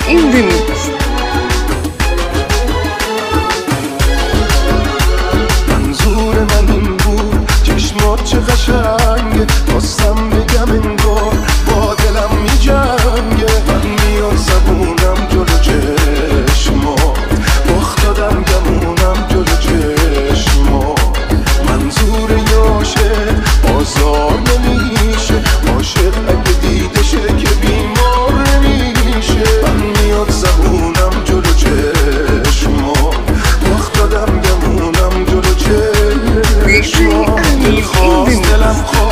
in the mix. منظور من این بود چشمات چه قشنگه، خواستم بگم انگار با دلم می جنگه. من میاد زبونم جلو چشمات، باخت دادم گمونم جلو چشمات. منظور یاشه آزار نمیشه، عاشق اگه دیده شه که بیمار نمیشه. من میاد زبونم جلو چشمات، باخت دادم گمونم جلو چشمات. دلم خواست